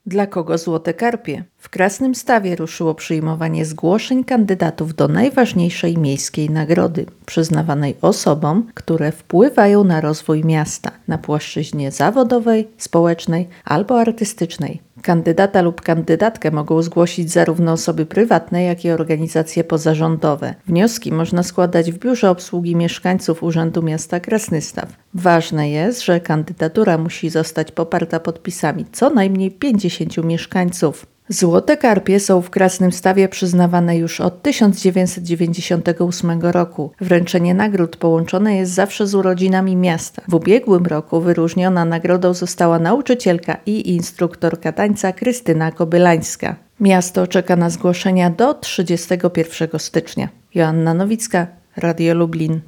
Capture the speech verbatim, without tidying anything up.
Dla kogo złote karpie? W Krasnym-Stawie ruszyło przyjmowanie zgłoszeń kandydatów do najważniejszej miejskiej nagrody, przyznawanej osobom, które wpływają na rozwój miasta na płaszczyźnie zawodowej, społecznej albo artystycznej. Kandydata lub kandydatkę mogą zgłosić zarówno osoby prywatne, jak i organizacje pozarządowe. Wnioski można składać w Biurze Obsługi Mieszkańców Urzędu Miasta Krasny-Staw. Ważne jest, że kandydatura musi zostać poparta podpisami co najmniej pięćdziesięciu mieszkańców. Złote karpie są w Krasnym-Stawie przyznawane już od tysiąc dziewięćset dziewięćdziesiątego ósmego roku. Wręczenie nagród połączone jest zawsze z urodzinami miasta. W ubiegłym roku wyróżniona nagrodą została nauczycielka i instruktorka tańca Krystyna Kobylańska. Miasto czeka na zgłoszenia do trzydziestego pierwszego stycznia. Joanna Nowicka, Radio Lublin.